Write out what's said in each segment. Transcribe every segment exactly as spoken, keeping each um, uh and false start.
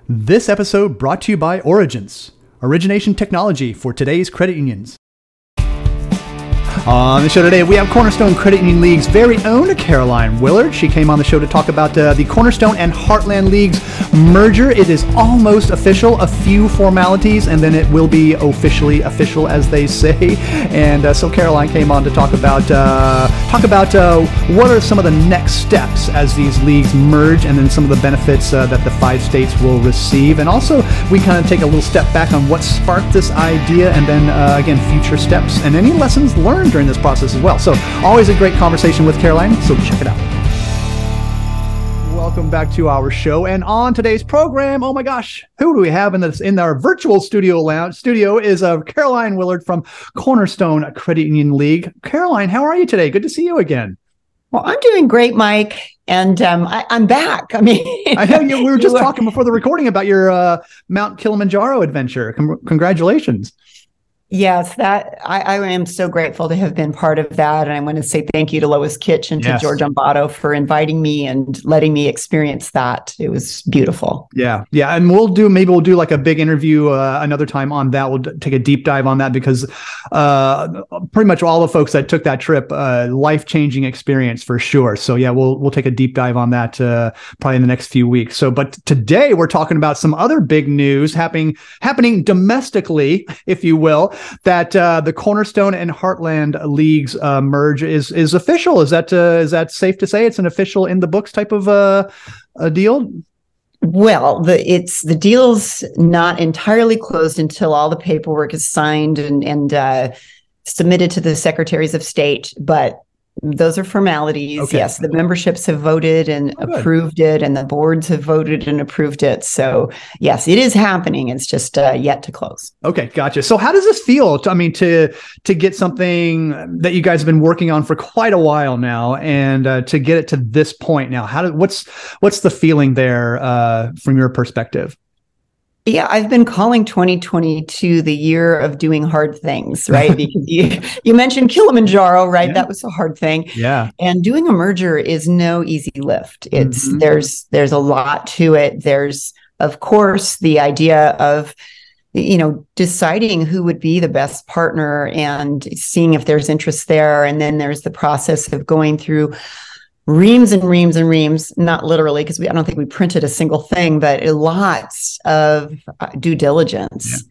This episode brought to you by Origence, origination technology for today's credit unions. On the show today, we have Cornerstone Credit Union League's very own Caroline Willard. She came on the show to talk about uh, the Cornerstone and Heartland League's merger. It is almost official, a few formalities, and then it will be officially official, as they say. And uh, so Caroline came on to talk about uh, talk about uh, what are some of the next steps as these leagues merge, and then some of the benefits uh, that the five states will receive. And also, we kind of take a little step back on what sparked this idea, and then uh, again, future steps and any lessons learned during this process as well. So always a great conversation with Caroline, so check it out. Welcome back to our show, and on today's program, oh my gosh, who do we have in this in our virtual studio lounge studio is uh, Caroline Willard from Cornerstone Credit Union League. Caroline, how are you today? Good to see you again. Well, I'm doing great, Mike, and um, I, I'm back. I mean, I know you, we were just talking before the recording about your uh, Mount Kilimanjaro adventure. Con- congratulations. Yes, that I, I am so grateful to have been part of that. And I want to say thank you to Lois Kitch and to Yes. George Ambato for inviting me and letting me experience that. It was beautiful. Yeah. Yeah. And we'll do, maybe we'll do like a big interview uh, another time on that. We'll d- take a deep dive on that because uh, pretty much all the folks that took that trip, uh, life-changing experience for sure. So yeah, we'll, we'll take a deep dive on that uh, probably in the next few weeks. So, but today we're talking about some other big news happening, happening domestically, if you will, that uh, the Cornerstone and Heartland Leagues uh, merge is is official. Is that uh, is that safe to say it's an official in the books type of uh, a deal? Well, the it's the deal's not entirely closed until all the paperwork is signed and and uh, submitted to the secretaries of state, but those are formalities. Okay. Yes, the memberships have voted and Oh, good. approved it, and the boards have voted and approved it. So yes, it is happening. It's just uh, yet to close. Okay, gotcha. So how does this feel? I mean, to to get something that you guys have been working on for quite a while now, and uh, to get it to this point now, how do, what's what's the feeling there uh, from your perspective? Yeah, I've been calling twenty twenty-two the year of doing hard things, right? Because you, you mentioned Kilimanjaro, right? Yeah. That was a hard thing. Yeah. And doing a merger is no easy lift. It's Mhm. there's there's a lot to it. There's, of course, the idea of, you know, deciding who would be the best partner and seeing if there's interest there. And then there's the process of going through reams and reams and reams, not literally, because we I don't think we printed a single thing, but lots of uh, due diligence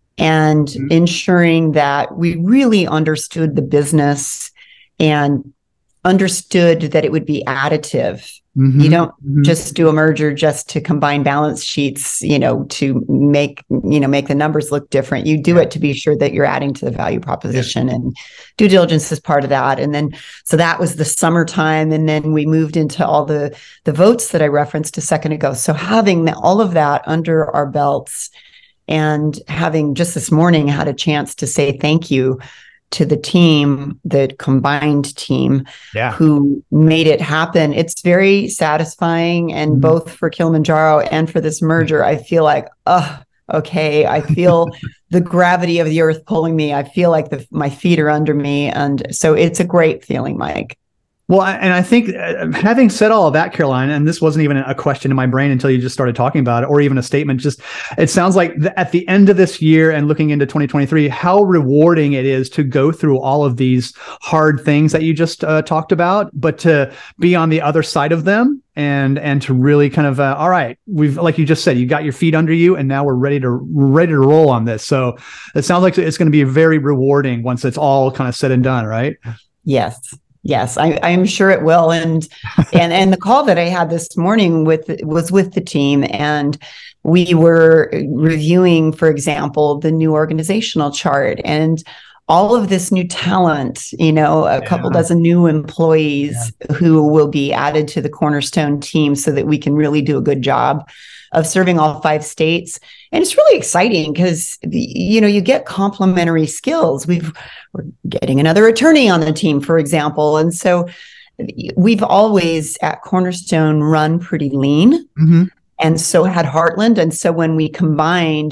and Mhm. ensuring that we really understood the business and understood that it would be additive. Mhm. You don't Mhm. just do a merger just to combine balance sheets, you know, to make, you know, make the numbers look different. You do Yeah. it to be sure that you're adding to the value proposition, and due diligence is part of that. And then, so that was the summertime. And then we moved into all the, the votes that I referenced a second ago. So having the- all of that under our belts and having just this morning had a chance to say thank you to the team, the combined team, Yeah. who made it happen. It's very satisfying. And Mhm. both for Kilimanjaro and for this merger, I feel like, oh, okay, I feel the gravity of the earth pulling me. I feel like the, my feet are under me. And so it's a great feeling, Mike. Well, I- and I think uh, having said all of that, Caroline, and this wasn't even a question in my brain until you just started talking about it, or even a statement, just it sounds like th- at the end of this year and looking into twenty twenty-three, how rewarding it is to go through all of these hard things that you just uh, talked about, but to be on the other side of them and and to really kind of, uh, all right, we've, like you just said, you got your feet under you, and now we're ready to ready to roll on this. So it sounds like it's going to be very rewarding once it's all kind of said and done, right? Yes. Yes, I, I'm sure it will. And and and the call that I had this morning with was with the team, and we were reviewing, for example, the new organizational chart and all of this new talent, you know, a Yeah. couple dozen new employees who will be added to the Cornerstone team so that we can really do a good job of serving all five states. And it's really exciting because, you know, you get complementary skills. We've, we're getting another attorney on the team, for example. And so we've always at Cornerstone run pretty lean. Mm-hmm. And so had Heartland. And so when we combined,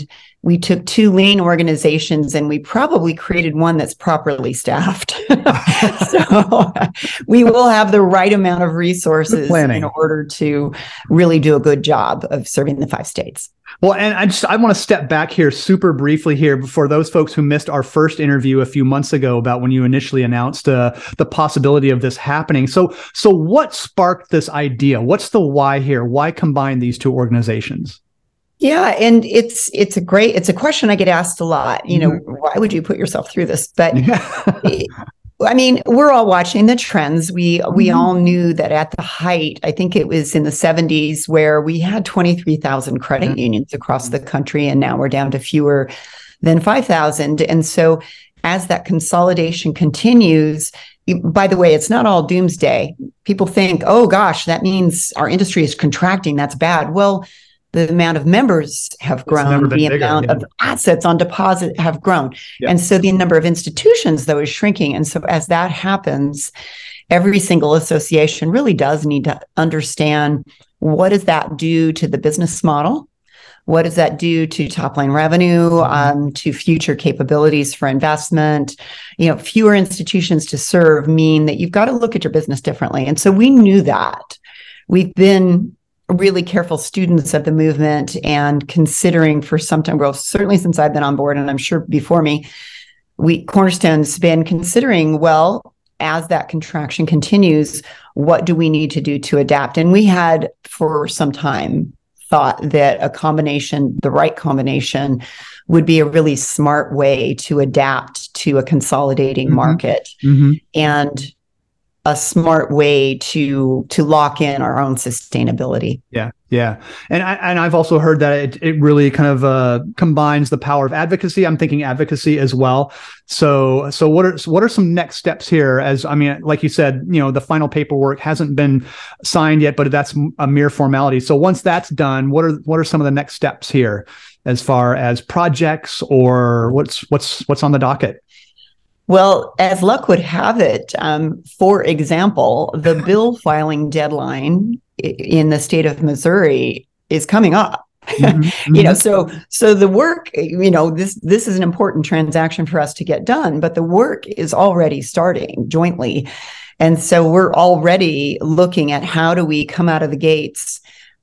we took two lean organizations and we probably created one that's properly staffed. So we will have the right amount of resources in order to really do a good job of serving the five states. Well, and I just I want to step back here super briefly here for those folks who missed our first interview a few months ago about when you initially announced uh, the possibility of this happening. So, so what sparked this idea? What's the why here? Why combine these two organizations? Yeah, and it's it's a great it's a question I get asked a lot. You know, mm-hmm. why would you put yourself through this? But I mean, we're all watching the trends. We mm-hmm. we all knew that at the height, I think it was in the seventies, where we had twenty-three thousand credit mm-hmm. unions across the country, and now we're down to fewer than five thousand. And so as that consolidation continues, by the way, it's not all doomsday. People think, oh gosh, that means our industry is contracting. That's bad. Well, the amount of members have grown, the bigger, amount yeah. of assets on deposit have grown. Yeah. And so the number of institutions, though, is shrinking. And so as that happens, every single association really does need to understand, what does that do to the business model? What does that do to top line revenue, um, to future capabilities for investment? You know, fewer institutions to serve mean that you've got to look at your business differently. And so we knew that. We've been really careful students of the movement and considering for some time, well, certainly since I've been on board, and I'm sure before me, we Cornerstone's been considering, well, as that contraction continues, what do we need to do to adapt? And we had for some time thought that a combination, the right combination, would be a really smart way to adapt to a consolidating mm-hmm. market mm-hmm. and a smart way to to lock in our own sustainability. Yeah, yeah, and I and I've also heard that it it really kind of uh, combines the power of advocacy. I'm thinking advocacy as well. So so what are what are some next steps here? As I mean, like you said, you know, the final paperwork hasn't been signed yet, but that's a mere formality. So once that's done, what are what are some of the next steps here, as far as projects or what's what's what's on the docket? Well, as luck would have it, um, for example, the bill filing deadline in the state of Missouri is coming up. Mm-hmm, mm-hmm. You know, so so the work, you know, this this is an important transaction for us to get done, but the work is already starting jointly. And so we're already looking at how do we come out of the gates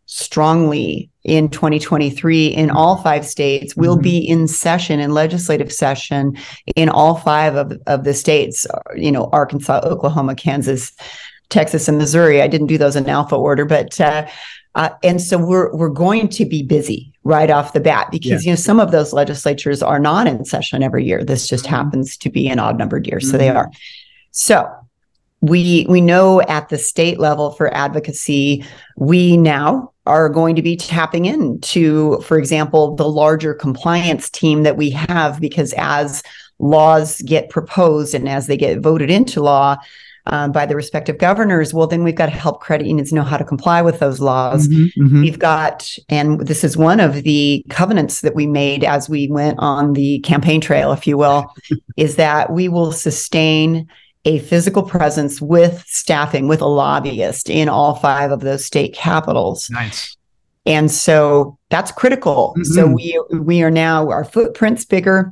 strongly in twenty twenty-three in all five states. We'll mm-hmm. be in session, in legislative session in all five of, of the states, you know, Arkansas, Oklahoma, Kansas, Texas, and Missouri. I didn't do those in alpha order, but uh, uh, and so we're we're going to be busy right off the bat because, yeah. you know, some of those legislatures are not in session every year. This just mm-hmm. happens to be an odd numbered year. Mm-hmm. So they are. So we we know at the state level for advocacy, we now are going to be tapping into, for example, the larger compliance team that we have, because as laws get proposed and as they get voted into law um, by the respective governors, well, then we've got to help credit unions know how to comply with those laws. Mm-hmm, mm-hmm. We've got, and this is one of the covenants that we made as we went on the campaign trail, if you will, is that we will sustain a physical presence with staffing, with a lobbyist in all five of those state capitals. Nice. And so that's critical. Mm-hmm. So we we are now, our footprint's bigger,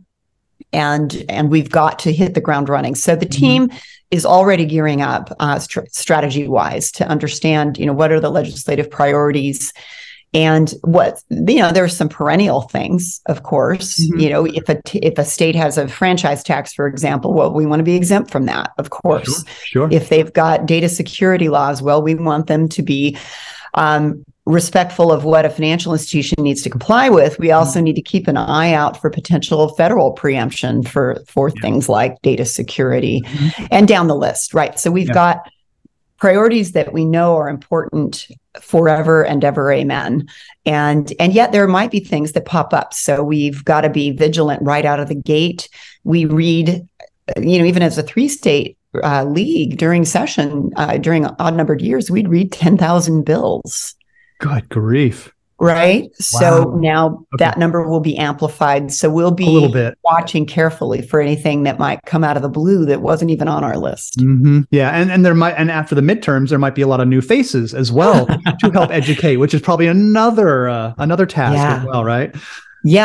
and and we've got to hit the ground running. So the team mm-hmm. is already gearing up uh, st- strategy-wise to understand, you know, what are the legislative priorities. And what, you know, there's some perennial things, of course. Mm-hmm. You know, if a t- if a state has a franchise tax, for example, well, we want to be exempt from that, of course. Sure, sure. If they've got data security laws, well, we want them to be um, respectful of what a financial institution needs to comply with. We also mm-hmm. need to keep an eye out for potential federal preemption for for yeah. things like data security mm-hmm. and down the list, right? So we've yeah. got priorities that we know are important forever and ever, amen. And and yet there might be things that pop up. So we've got to be vigilant right out of the gate. We read, you know, even as a three-state uh, league during session, uh, during odd-numbered years, we'd read ten thousand bills. Good grief. Right. Wow. So now okay. that number will be amplified. So we'll be a little bit watching carefully for anything that might come out of the blue that wasn't even on our list. Mm-hmm. Yeah. And, and there might, and after the midterms, there might be a lot of new faces as well to help educate, which is probably another, uh, another task yeah. as well. Right. Yeah.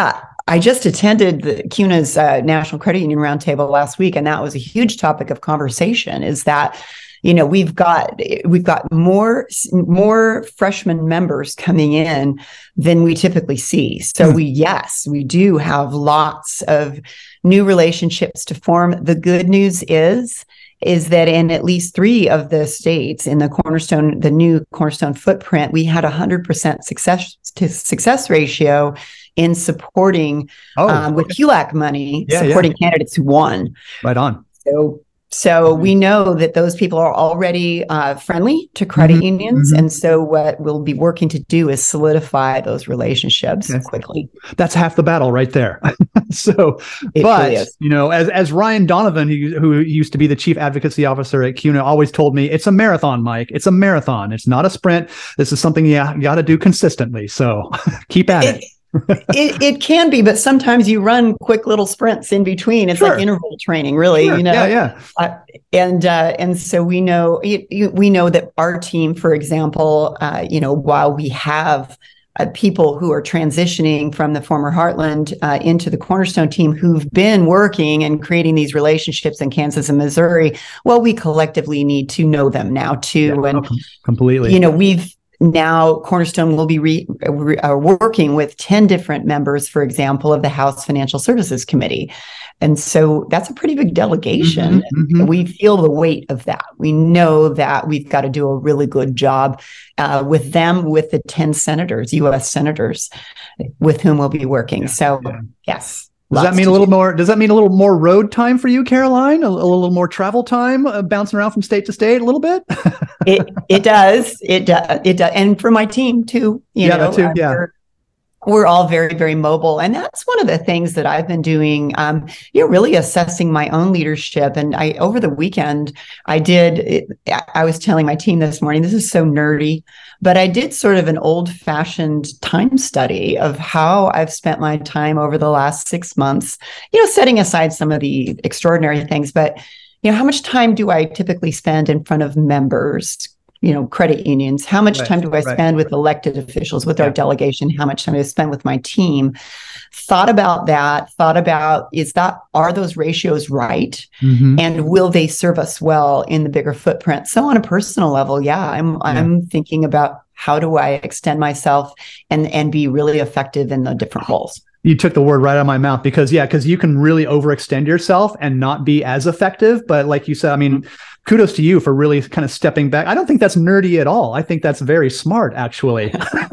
I just attended the C U N A's uh, National Credit Union Roundtable last week, and that was a huge topic of conversation. Is that, you know, we've got we've got more more freshman members coming in than we typically see. So we yes, we do have lots of new relationships to form. The good news is is that in at least three of the states in the Cornerstone, the new Cornerstone footprint, we had a hundred percent success to success ratio in supporting oh, um, with C U L A C money, yeah, supporting yeah. candidates who won. Right on. So, so mm-hmm. we know that those people are already uh, friendly to credit mm-hmm. unions. Mm-hmm. And so what we'll be working to do is solidify those relationships yes. quickly. That's half the battle right there. so, it but, really you know, as, as Ryan Donovan, who, who used to be the chief advocacy officer at C U N A, always told me, it's a marathon, Mike. It's a marathon. It's not a sprint. This is something you, you got to do consistently. So keep at it. it. it, it can be, but sometimes you run quick little sprints in between. It's sure. like interval training, really. Sure. You know, yeah, yeah. Uh, and uh, and so we know we know that our team, for example, uh, you know, while we have uh, people who are transitioning from the former Heartland uh, into the Cornerstone team who've been working and creating these relationships in Kansas and Missouri, well, we collectively need to know them now too, yeah, and completely. You know, we've. Now, Cornerstone will be re, re, uh, working with ten different members, for example, of the House Financial Services Committee. And so that's a pretty big delegation. Mm-hmm, mm-hmm. We feel the weight of that. We know that we've got to do a really good job uh, with them, with the ten senators, U S senators, with whom we'll be working. Yeah, so, yeah. yes. Does that mean a little do. more? Does that mean a little more road time for you, Caroline? A, a little more travel time, uh, bouncing around from state to state a little bit? it it does. It does. It does. And for my team too. You yeah, know, that too. Yeah. We're, we're all very, very mobile, and that's one of the things that I've been doing. Um, you know, really assessing my own leadership. And I over the weekend, I did. It, I was telling my team this morning. This is so nerdy. But I did sort of an old-fashioned time study of how I've spent my time over the last six months, you know, setting aside some of the extraordinary things. But, you know, how much time do I typically spend in front of members, you know, credit unions? How much right, time do I right. spend with elected officials, with yeah. our delegation? How much time do I spend with my team? Thought about that, thought about, is that, are those ratios right? Mm-hmm. And will they serve us well in the bigger footprint? So on a personal level, yeah, I'm yeah. I'm thinking about how do I extend myself and, and be really effective in the different roles. You took the word right out of my mouth because, yeah, because you can really overextend yourself and not be as effective. But like you said, I mean, mm-hmm. kudos to you for really kind of stepping back. I don't think that's nerdy at all. I think that's very smart, actually.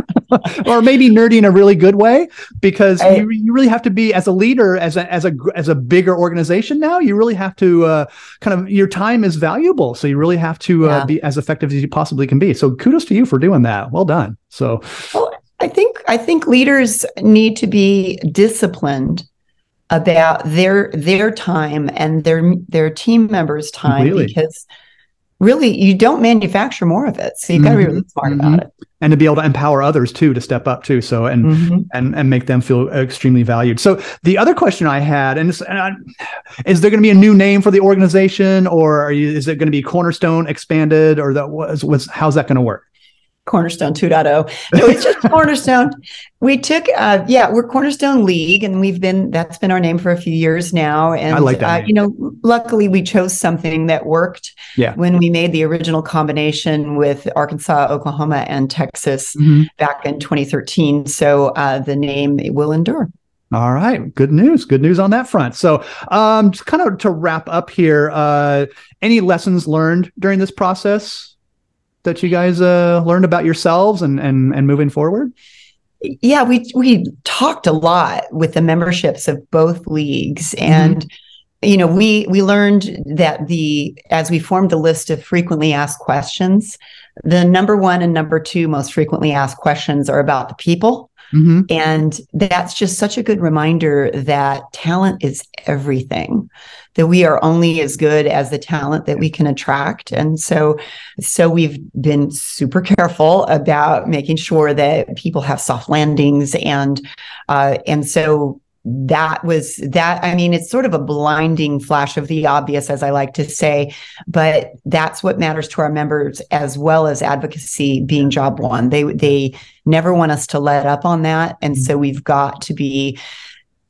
Or maybe nerdy in a really good way, because I, you, you really have to be, as a leader, as a as a as a bigger organization now, you really have to uh, kind of, your time is valuable, so you really have to uh, yeah. be as effective as you possibly can be. So kudos to you for doing that. Well done. So, well, I think I think leaders need to be disciplined about their their time and their their team members' time, completely. Because really, you don't manufacture more of it. So you've got to be really smart mm-hmm. about it. And to be able to empower others too, to step up too. So, and, mm-hmm. and, and make them feel extremely valued. So the other question I had, and, and I, is there going to be a new name for the organization, or are you, is it going to be Cornerstone expanded, or that was, was, how's that going to work? Cornerstone two point oh. No, it's just Cornerstone. We took, uh, yeah, we're Cornerstone League, and we've been, that's been our name for a few years now. And, I like that uh, you know, luckily we chose something that worked yeah. when we made the original combination with Arkansas, Oklahoma, and Texas mm-hmm. back in twenty thirteen. So uh, the name will endure. All right. Good news. Good news on that front. So um, just kind of to wrap up here, uh, any lessons learned during this process that you guys uh, learned about yourselves and, and, and moving forward? Yeah, we we talked a lot with the memberships of both leagues. And, mm-hmm. you know, we we learned that the, as we formed the list of frequently asked questions, the number one and number two most frequently asked questions are about the people. Mm-hmm. And that's just such a good reminder that talent is everything, that we are only as good as the talent that we can attract. And so, so we've been super careful about making sure that people have soft landings. And, uh, and so that was that. I mean, it's sort of a blinding flash of the obvious, as I like to say, but that's what matters to our members, as well as advocacy being job one. They, they never want us to let up on that. And so we've got to be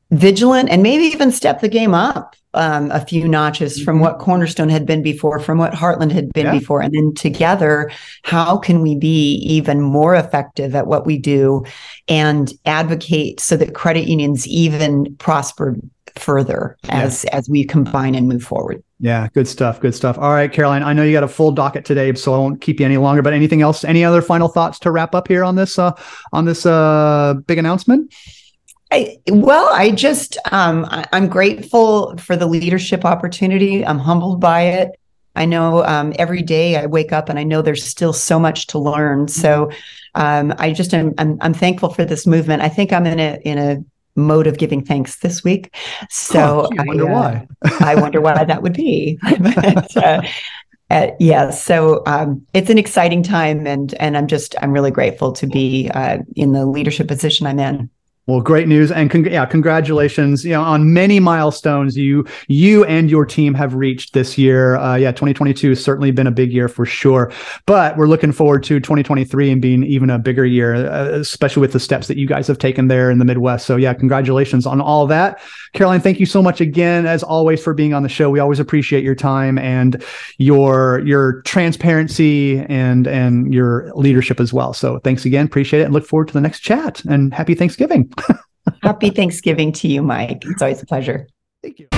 vigilant and maybe even step the game up um, a few notches from what Cornerstone had been before, from what Heartland had been yeah. before. And then together, how can we be even more effective at what we do and advocate so that credit unions even prosper further as, yeah. as we combine and move forward? Yeah, good stuff. Good stuff. All right, Caroline, I know you got a full docket today, so I won't keep you any longer, but anything else, any other final thoughts to wrap up here on this, uh, on this uh, big announcement? I, well, I just, um, I, I'm grateful for the leadership opportunity. I'm humbled by it. I know um, every day I wake up and I know there's still so much to learn. So um, I just am, I'm, I'm thankful for this movement. I think I'm in a, in a mode of giving thanks this week. So huh, I wonder I, uh, why. I wonder why that would be. but, uh, Uh, yeah, so um, it's an exciting time, and and I'm just I'm really grateful to be uh, in the leadership position I'm in. Well, great news, and con- yeah, congratulations! You know, on many milestones you you and your team have reached this year. Uh, yeah, twenty twenty-two has certainly been a big year for sure, but we're looking forward to twenty twenty-three and being even a bigger year, uh, especially with the steps that you guys have taken there in the Midwest. So yeah, congratulations on all that, Caroline. Thank you so much again, as always, for being on the show. We always appreciate your time and your your transparency and and your leadership as well. So thanks again, appreciate it, and look forward to the next chat. And happy Thanksgiving. Happy Thanksgiving to you, Mike. It's always a pleasure. Thank you.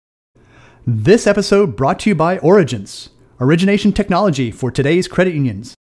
This episode brought to you by Origence, origination technology for today's credit unions.